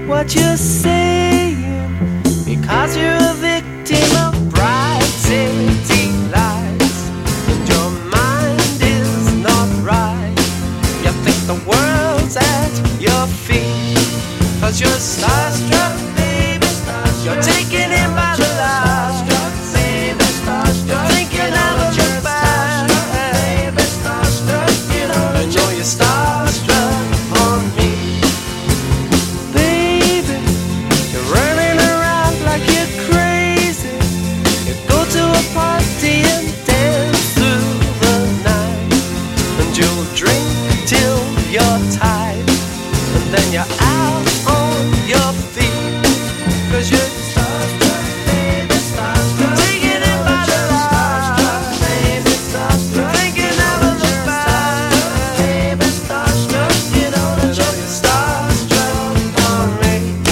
what you're saying, because you're a victim of bright city lights, and your mind is not right. You think the world's at your feet, cause you're starstruck, baby. You're taken in by the light. You think you'll never look back. I know you're starstruck on me. Baby, you're running around like you're crazy. You go to a party and dance through the night, and you'll drink till you're tired, and then you're out on your feet, cause you're starstruck, baby, starstruck. Taking it by the light, baby, starstruck. Think you never look back, baby, starstruck. You know that you're starstruck on me.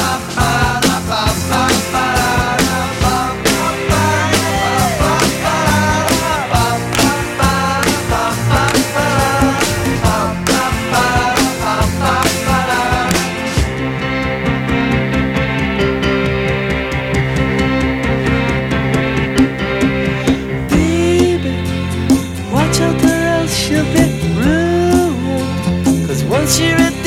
Baby, watch out or else you'll be ruined, cause once you're at